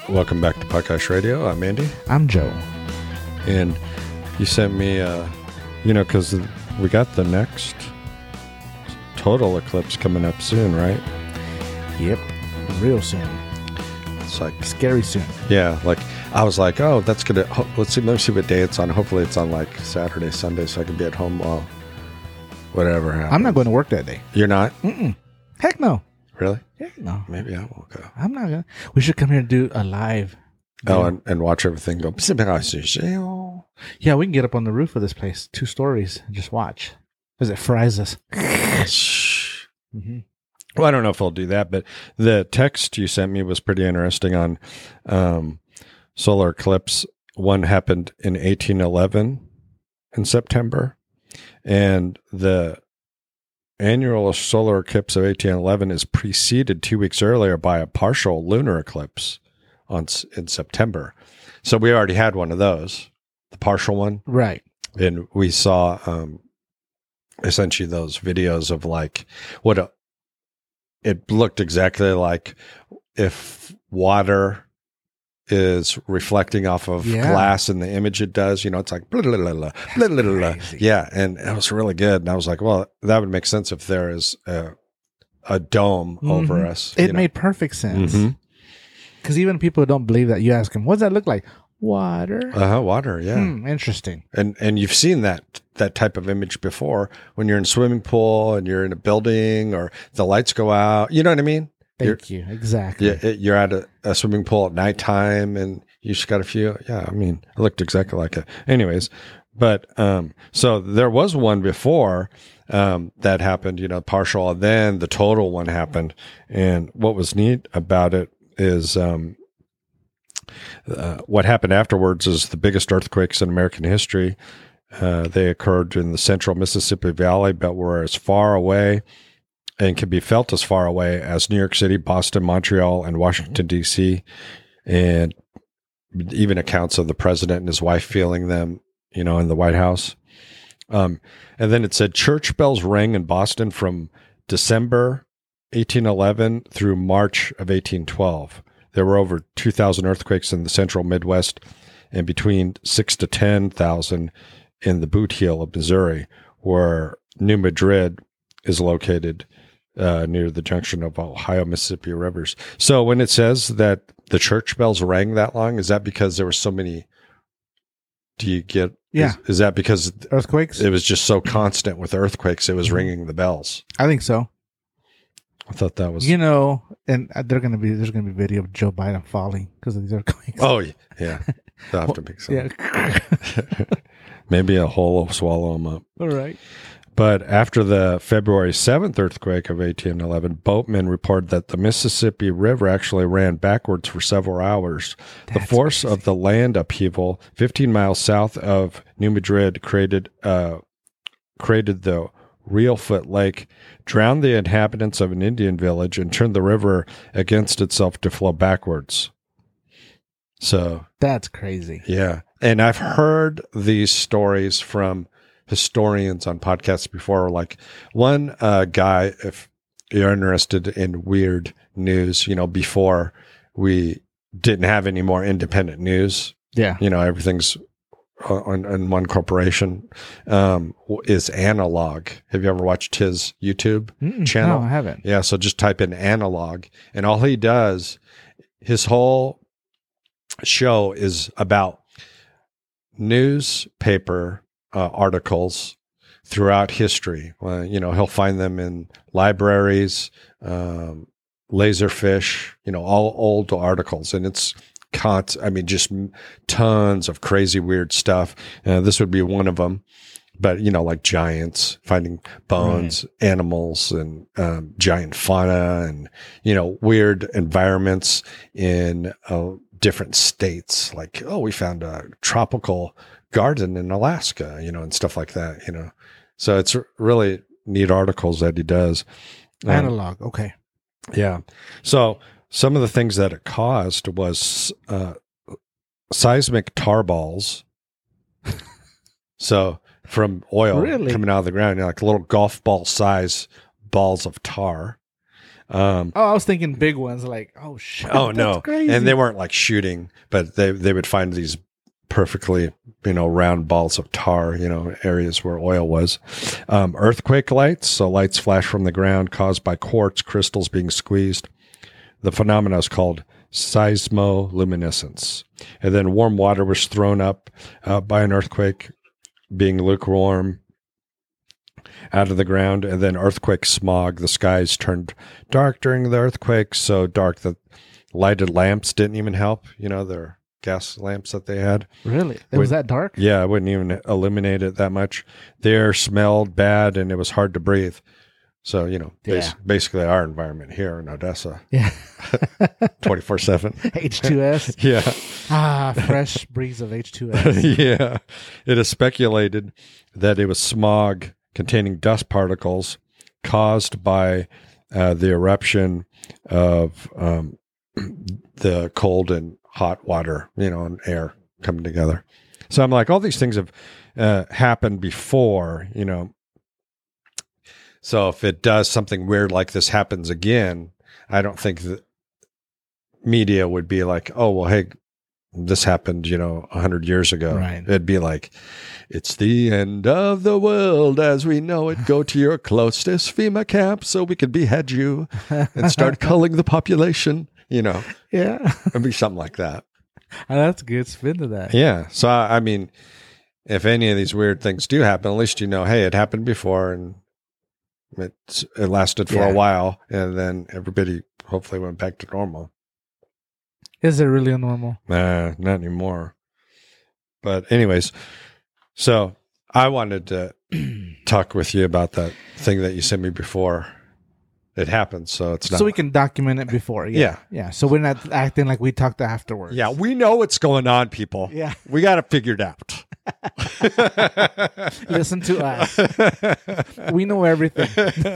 Welcome back to Podcast Radio. I'm Andy. I'm Joe. And you sent me, because we got the next total eclipse coming up soon, right? Yep. Real soon. It's like Scary soon. Yeah, like I was like, oh, that's gonna. Let me see what day it's on. Hopefully, it's on like Saturday, Sunday, so I can be at home while whatever happens. I'm not going to work that day. You're not? Mm-mm. Heck no. Really? Heck no. Maybe I won't go. I'm not going to. We should come here and do a live. Oh, and watch everything go. Yeah, we can get up on the roof of this place, 2 stories, and just watch. Because it fries us. Mm-hmm. Well, I don't know if I'll do that, but the text you sent me was pretty interesting on solar eclipse. One happened in 1811 in September, and the annual solar eclipse of 1811 is preceded 2 weeks earlier by a partial lunar eclipse in September. So we already had one of those, the partial one. Right. And we saw essentially those videos of like it looked exactly like if water is reflecting off of glass in the image it does, it's like blah, blah, blah, blah, blah, blah, blah. Yeah, and it was really good. And I was like, well, that would make sense if there is a dome over us. It made perfect sense. Because even people who don't believe that, you ask them, what does that look like? Water. Water, yeah. Interesting. And you've seen that type of image before when you're in a swimming pool and you're in a building or the lights go out. You know what I mean? Thank you. Exactly. You're at a swimming pool at nighttime and you just got a few. Yeah, I mean, it looked exactly like it. Anyways, but so there was one before that happened, partial, and then the total one happened. And what was neat about it is what happened afterwards is the biggest earthquakes in American history. They occurred in the central Mississippi Valley, but were as far away and can be felt as far away as New York City, Boston, Montreal, and Washington, D.C., and even accounts of the president and his wife feeling them, in the White House. And then it said church bells rang in Boston from December 1811 through March of 1812. There were over 2,000 earthquakes in the central Midwest and between 6,000 to 10,000 in the Boot Heel of Missouri, where New Madrid is located near the junction of Ohio, Mississippi rivers. So when it says that the church bells rang that long, is that because there were so many? Do you get? Yeah. Is that because earthquakes? It was just so constant with earthquakes, it was ringing the bells. I think so. I thought that was, and there's going to be video of Joe Biden falling because of these earthquakes. Oh yeah, they'll have to make some. Yeah. Maybe a hole will swallow them up. All right. But after the February 7th earthquake of 1811, boatmen reported that the Mississippi River actually ran backwards for several hours. The force of the land upheaval 15 miles south of New Madrid created the Reelfoot Lake, drowned the inhabitants of an Indian village, and turned the river against itself to flow backwards. So that's crazy. Yeah. And I've heard these stories from historians on podcasts before. Like one guy, if you're interested in weird news, before we didn't have any more independent news. Yeah. Everything's on one corporation, is Analog. Have you ever watched his YouTube channel? No, I haven't. Yeah. So just type in Analog, and all he does, his whole show is about newspaper articles throughout history. He'll find them in libraries, Laserfish, all old articles, and it's just tons of crazy weird stuff. This would be one of them, but like giants, finding bones, animals, and giant fauna, and weird environments in different states. Like, we found a tropical garden in Alaska, and stuff like that. So it's really neat articles that he does. Analog, okay. Yeah. So some of the things that it caused was seismic tar balls. So from oil coming out of the ground, like little golf ball size balls of tar. I was thinking big ones. Like, oh shit. Oh that's no! crazy. And they weren't like shooting, but they would find these perfectly round balls of tar, areas where oil was. Earthquake lights, so lights flash from the ground caused by quartz crystals being squeezed. The phenomena is called seismoluminescence. And then warm water was thrown up by an earthquake, being lukewarm out of the ground, and then earthquake smog. The skies turned dark during the earthquake, so dark that lighted lamps didn't even help. Their gas lamps that they had. Really? It was that dark? Yeah, it wouldn't even illuminate it that much. The air smelled bad, and it was hard to breathe. So, basically our environment here in Odessa. Yeah. 24/7. H2S. Yeah. Fresh breeze of H2S. Yeah. It is speculated that it was smog containing dust particles caused by the eruption of the cold and hot water, and air coming together. So I'm like, all these things have happened before, So if it does something weird like this happens again, I don't think the media would be like, oh, well, hey, this happened, 100 years ago. Right. It'd be like, it's the end of the world as we know it. Go to your closest FEMA camp so we can behead you and start culling the population, Yeah. It'd be something like that. That's a good spin to that. Yeah. So, I mean, if any of these weird things do happen, at least hey, it happened before and it lasted for a while, and then everybody hopefully went back to normal. Is it really normal? Nah, not anymore. But anyways, so I wanted to talk with you about that thing that you sent me before it happened. So it's not. So we can document it before. Yeah. Yeah. So we're not acting like we talked afterwards. Yeah, we know what's going on, people. Yeah. We got it figured out. Listen to us. We know everything.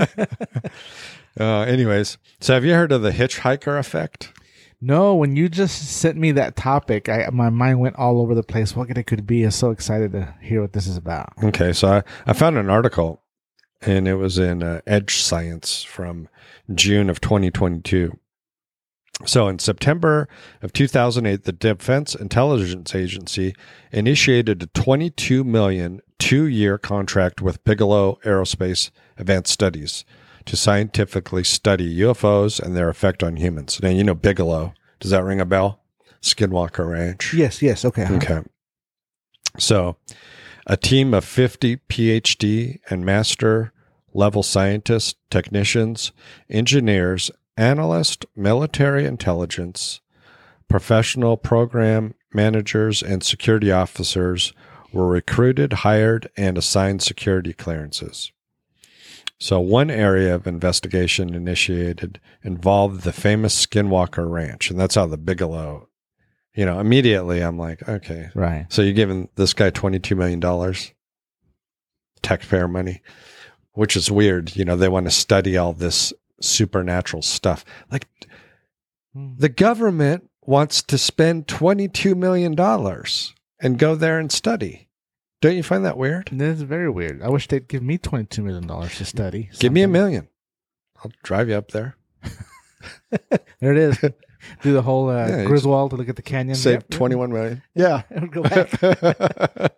Anyways, so have you heard of the hitchhiker effect? No, when you just sent me that topic, my mind went all over the place. What it could be? I'm so excited to hear what this is about. Okay, so I found an article, and it was in Edge Science from June of 2022. So in September of 2008, the Defense Intelligence Agency initiated a $22 million two-year contract with Bigelow Aerospace Advanced Studies to scientifically study UFOs and their effect on humans. Now, Bigelow. Does that ring a bell? Skinwalker Ranch. Yes. Okay. Okay. So a team of 50 PhD and master level scientists, technicians, engineers, analysts, military intelligence, professional program managers, and security officers were recruited, hired, and assigned security clearances. So one area of investigation initiated involved the famous Skinwalker Ranch, and that's how the Bigelow, immediately I'm like, okay. Right. So you're giving this guy $22 million, taxpayer money, which is weird. They want to study all this supernatural stuff. Like the government wants to spend $22 million and go there and study. Don't you find that weird? That's very weird. I wish they'd give me $22 million to study. Give me $1 million. I'll drive you up there. There it is. Do the whole Griswold to look at the canyon. Save $21 million. Yeah. And go back.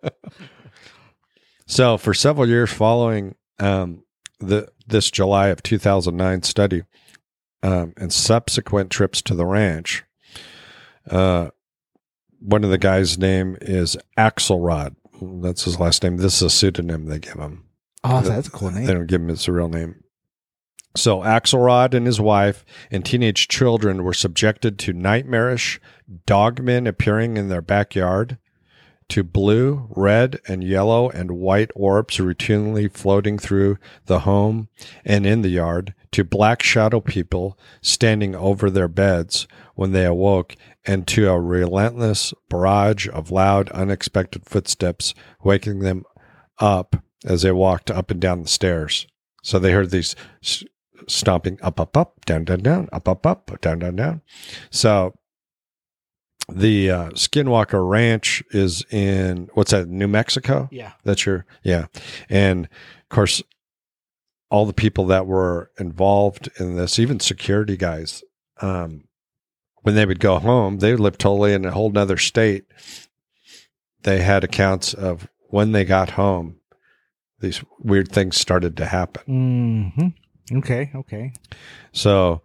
So for several years following this July of 2009 study and subsequent trips to the ranch, one of the guys' name is Axelrod. That's his last name. This is a pseudonym they give him. Oh, that's a cool name. They don't give him his real name. So Axelrod and his wife and teenage children were subjected to nightmarish dogmen appearing in their backyard, to blue, red, and yellow and white orbs routinely floating through the home and in the yard, to black shadow people standing over their beds when they awoke, and to a relentless barrage of loud, unexpected footsteps waking them up as they walked up and down the stairs. So they heard these stomping up, up, up, down, down, down, up, up, up, down, down, down. So the Skinwalker Ranch is in, what's that, New Mexico? Yeah. That's yeah. And of course, all the people that were involved in this, even security guys, when they would go home, they would live totally in a whole nother state. They had accounts of when they got home, these weird things started to happen. Mm-hmm. Okay. So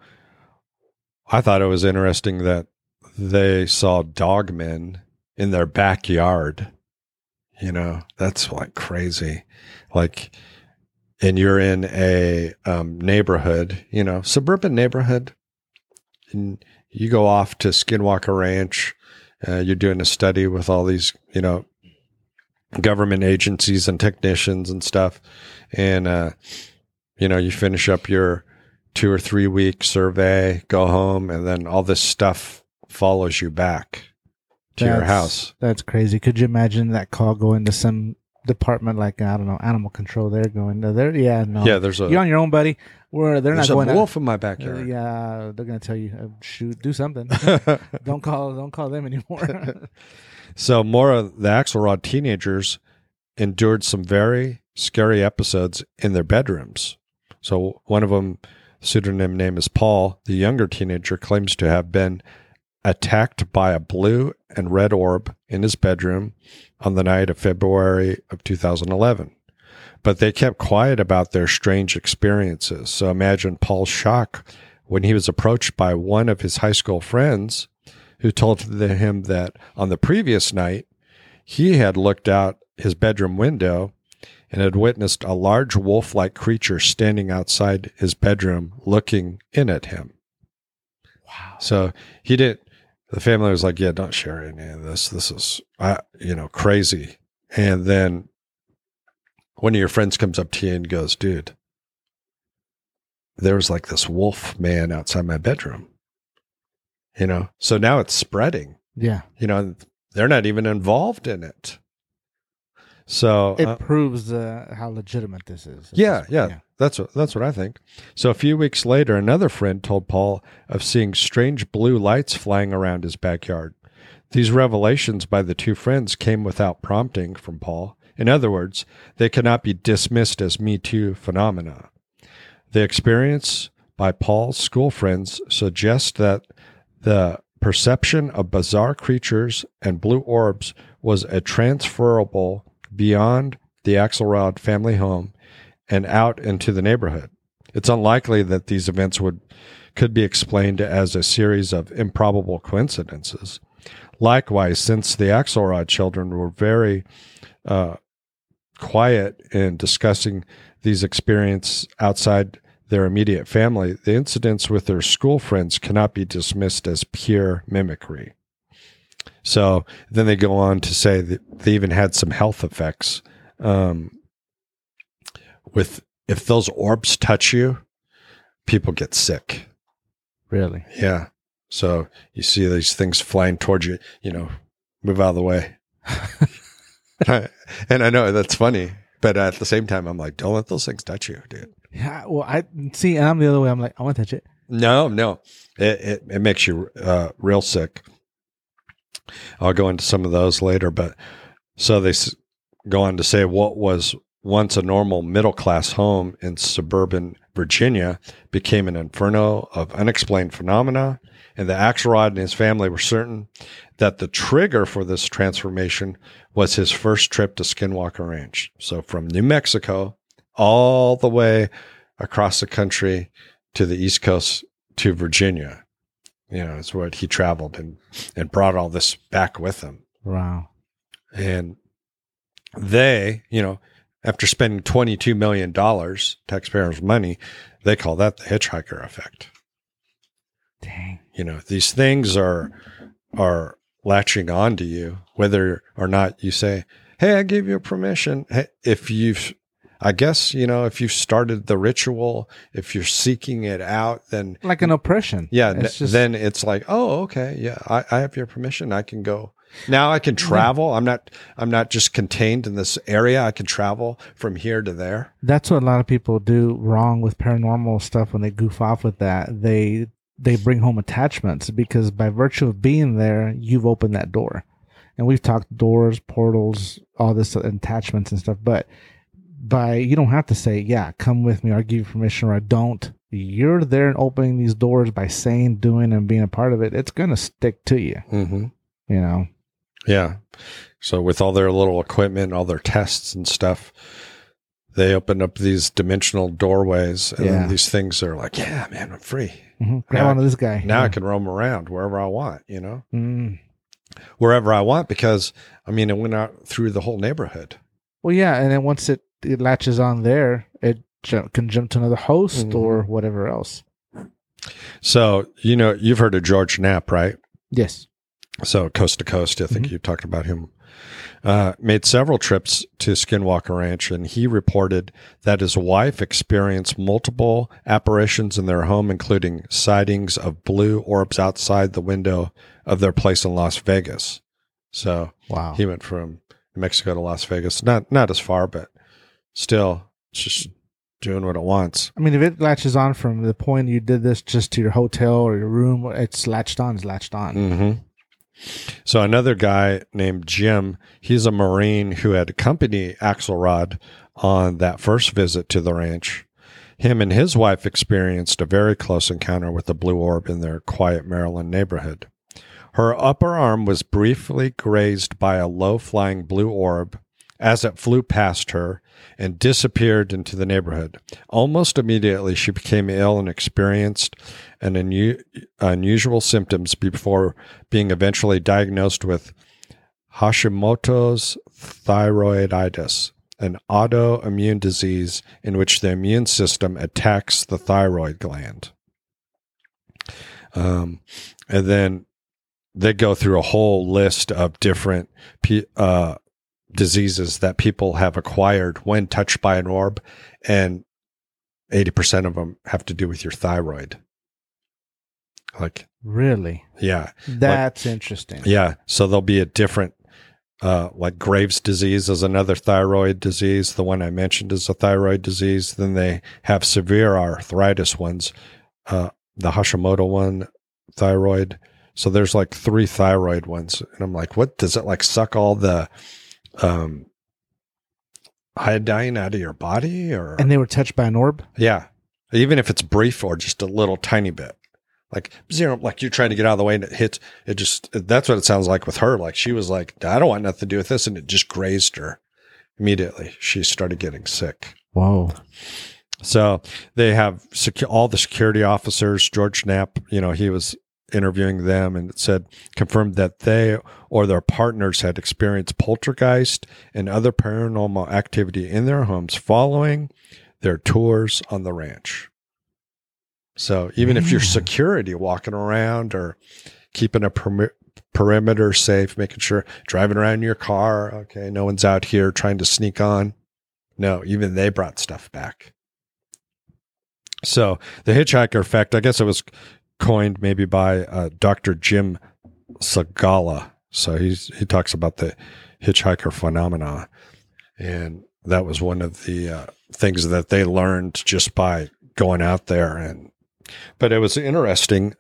I thought it was interesting that they saw dogmen in their backyard. You know, that's like crazy. Like, and you're in a neighborhood, you know, suburban neighborhood, and you go off to Skinwalker Ranch. You're doing a study with all these, you know, government agencies and technicians and stuff. And, you know, you finish up your 2 or 3 week survey, go home, and then all this stuff follows you back to your house. That's crazy. Could you imagine that call going to some department like, I don't know, animal control? They're going to there. Yeah, no. Yeah, you're on your own, buddy. They're not going. There's a wolf in my backyard. Yeah, they're going to tell you, shoot, do something. Don't call them anymore. So more of the Axelrod teenagers endured some very scary episodes in their bedrooms. So one of them, pseudonym name is Paul, the younger teenager, claims to have been attacked by a blue and red orb in his bedroom on the night of February of 2011. But they kept quiet about their strange experiences. So imagine Paul's shock when he was approached by one of his high school friends who told him that on the previous night, he had looked out his bedroom window and had witnessed a large wolf-like creature standing outside his bedroom looking in at him. Wow. So the family was like, yeah, don't share any of this. This is, crazy. And then one of your friends comes up to you and goes, dude, there was like this wolf man outside my bedroom. You know, so now it's spreading. Yeah. You know, they're not even involved in it. So it proves how legitimate this is. Yeah. That's what I think. So a few weeks later, another friend told Paul of seeing strange blue lights flying around his backyard. These revelations by the two friends came without prompting from Paul. In other words, they cannot be dismissed as Me Too phenomena. The experience by Paul's school friends suggests that the perception of bizarre creatures and blue orbs was a transferable beyond the Axelrod family home and out into the neighborhood. It's unlikely that these events could be explained as a series of improbable coincidences. Likewise, since the Axelrod children were very quiet in discussing these experiences outside their immediate family, the incidents with their school friends cannot be dismissed as pure mimicry. So then they go on to say that they even had some health effects. If those orbs touch you, people get sick. Really? Yeah. So you see these things flying towards you, move out of the way. And I know that's funny, but at the same time, I'm like, don't let those things touch you, dude. Yeah. Well, I see, and I'm the other way. I'm like, I want to touch it. No. It makes you real sick. I'll go into some of those later, but so they go on to say what was once a normal middle-class home in suburban Virginia became an inferno of unexplained phenomena, and the Axelrod and his family were certain that the trigger for this transformation was his first trip to Skinwalker Ranch. So from New Mexico all the way across the country to the East Coast to Virginia. It's what he traveled and brought all this back with him. Wow. And they, after spending $22 million, taxpayers' money, they call that the hitchhiker effect. Dang. These things are latching on to you, whether or not you say, hey, I gave you permission. Hey, if you've started the ritual, if you're seeking it out, then like an oppression. Yeah. Then it's like, oh, okay. Yeah. I have your permission. I can go. Now I can travel. I'm not just contained in this area. I can travel from here to there. That's what a lot of people do wrong with paranormal stuff when they goof off with that. They bring home attachments because by virtue of being there, you've opened that door. And we've talked doors, portals, all this attachments and stuff, but you don't have to say, yeah, come with me, or I'll give you permission, or I don't. You're there and opening these doors by saying, doing, and being a part of it. It's going to stick to you, Mm-hmm. you know? Yeah. So with all their little equipment, all their tests and stuff, they open up these dimensional doorways, and then these things are like, yeah, man, I'm free. Mm-hmm. Grab onto this guy. Now I can roam around wherever I want, you know? Mm. Wherever I want, because, I mean, it went out through the whole neighborhood. Well, yeah, and then once it latches on there, it can jump to another host or whatever else. So, you know, you've heard of George Knapp, right? Yes. So Coast to Coast, I think you talked about him. Made several trips to Skinwalker Ranch, and he reported that his wife experienced multiple apparitions in their home, including sightings of blue orbs outside the window of their place in Las Vegas. So wow, he went from New Mexico to Las Vegas. Not as far, but still, it's just doing what it wants. I mean, if it latches on from the point you did this just to your hotel or your room, it's latched on. It's latched on. Mm-hmm. So another guy named Jim, he's a Marine who had accompanied Axelrod on that first visit to the ranch. Him and his wife experienced a very close encounter with the blue orb in their quiet Maryland neighborhood. Her upper arm was briefly grazed by a low-flying blue orb as it flew past her and disappeared into the neighborhood. Almost immediately, she became ill and experienced unusual symptoms before being eventually diagnosed with Hashimoto's thyroiditis, an autoimmune disease in which the immune system attacks the thyroid gland. And then they go through a whole list of different diseases that people have acquired when touched by an orb, and 80% of them have to do with your thyroid. Like, really? Yeah. That's interesting. Yeah. So there'll be a different, like Graves' disease is another thyroid disease. The one I mentioned is a thyroid disease. Then they have severe arthritis ones, the Hashimoto one, thyroid. So there's like 3 thyroid ones. And I'm like, what does it like suck all the iodine out of your body? Or and they were touched by an orb? Yeah. Even if it's brief or just a little tiny bit. Like zero, like you're trying to get out of the way and it hits, it just, that's what it sounds like with her. Like she was like, I don't want nothing to do with this. And it just grazed her immediately. She started getting sick. Whoa. So they have all the security officers, George Knapp, you know, he was interviewing them, and it said, confirmed that they or their partners had experienced poltergeist and other paranormal activity in their homes following their tours on the ranch. So even if you're security walking around or keeping a perimeter safe, making sure driving around in your car, okay, no one's out here trying to sneak on. No, even they brought stuff back. So the hitchhiker effect, I guess it was coined maybe by Dr. Jim Segala. So he talks about the hitchhiker phenomena. And that was one of the things that they learned just by going out there. But it was interesting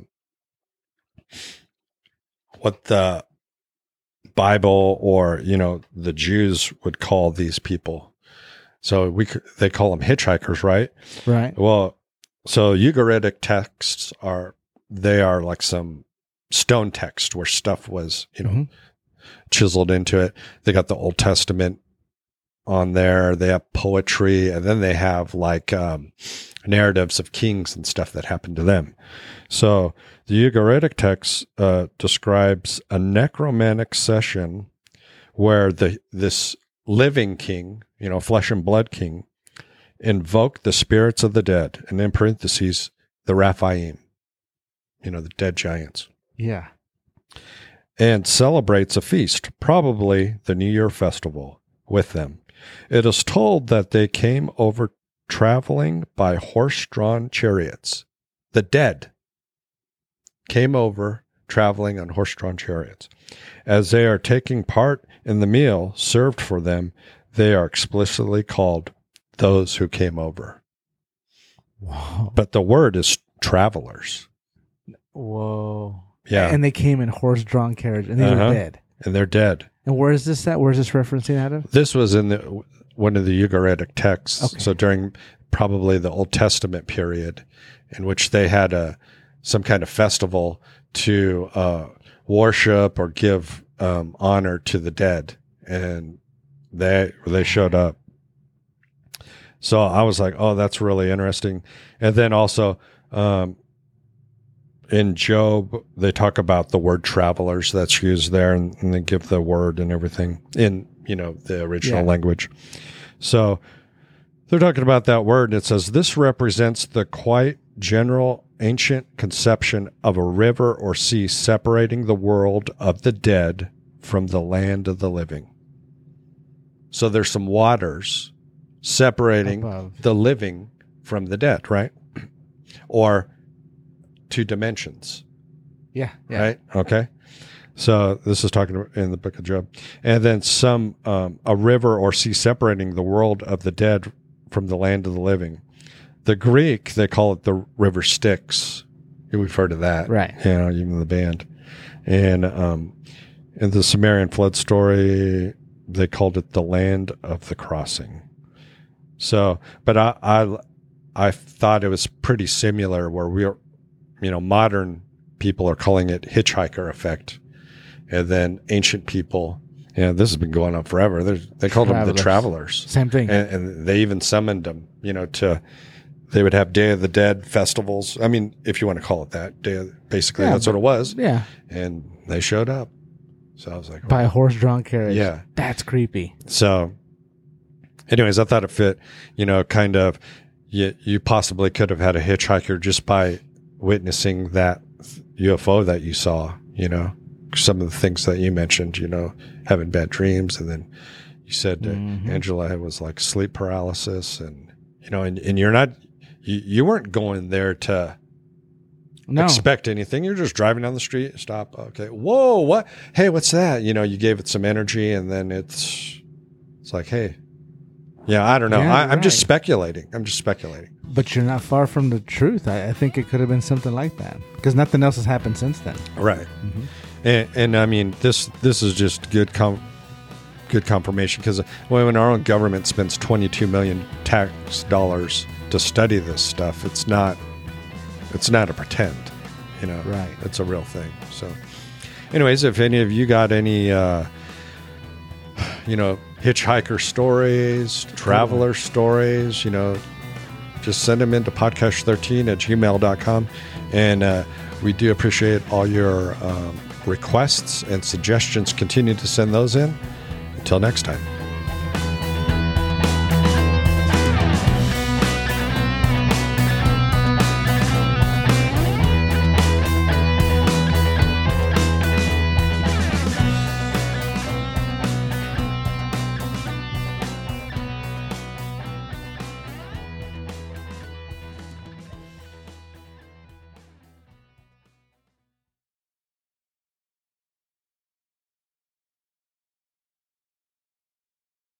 what the Bible or, you know, the Jews would call these people. So they call them hitchhikers, right? Right. Well, so Ugaritic texts are like some stone text where stuff was, you know, chiseled into it. They got the Old Testament on there. They have poetry, and then they have like narratives of kings and stuff that happened to them. So the Ugaritic text describes a necromantic session where this living king, you know, flesh and blood king, invoked the spirits of the dead, and in parentheses, the Raphaim, you know, the dead giants. Yeah. And celebrates a feast, probably the New Year festival, with them. It is told that they came over traveling by horse-drawn chariots. The dead came over traveling on horse-drawn chariots. As they are taking part in the meal served for them, they are explicitly called those who came over. Whoa. But the word is travelers. Whoa. Yeah. And they came in horse-drawn carriage, and they were dead. And they're dead. And where is this at? Where is this referencing out of? This was one of the Ugaritic texts. Okay. So during probably the Old Testament period, in which they had some kind of festival to worship or give honor to the dead, and they showed up. So I was like, oh, that's really interesting. And then also in Job, they talk about the word travelers that's used there, and they give the word and everything in, the original language. So they're talking about that word, and it says, this represents the quite general ancient conception of a river or sea separating the world of the dead from the land of the living. So there's some waters separating above the living from the dead, right? Or two dimensions. Yeah. Right? Okay. So this is talking in the book of Job. And then a river or sea separating the world of the dead from the land of the living. The Greek, they call it the river Styx. We've heard of that. Right. Even the band. And in the Sumerian flood story, they called it the land of the crossing. So, but I thought it was pretty similar where we're, modern people are calling it hitchhiker effect. And then ancient people, this has been going on forever. They called them the travelers. Same thing. And they even summoned them, they would have Day of the Dead festivals. I mean, if you want to call it that, basically that's what it was. Yeah. And they showed up. So I was like, by a horse-drawn carriage. Yeah. That's creepy. So anyways, I thought it fit, kind of, you possibly could have had a hitchhiker just by witnessing that UFO that you saw, some of the things that you mentioned, having bad dreams. And then you said Angela was like sleep paralysis and, and you're not, you weren't going there to expect anything. You're just driving down the street, stop. Okay. Whoa, what? Hey, what's that? You gave it some energy and then it's like, hey, yeah, I don't know. Yeah, I'm just speculating. But you're not far from the truth. I think it could have been something like that because nothing else has happened since then. Right. Mm-hmm. And I mean, this is just good confirmation because when our own government spends $22 million tax dollars to study this stuff, it's not a pretend, Right. It's a real thing. So anyways, if any of you got any, hitchhiker stories, traveler stories, just send them into podcast13@gmail.com. And we do appreciate all your requests and suggestions. Continue to send those in. Until next time.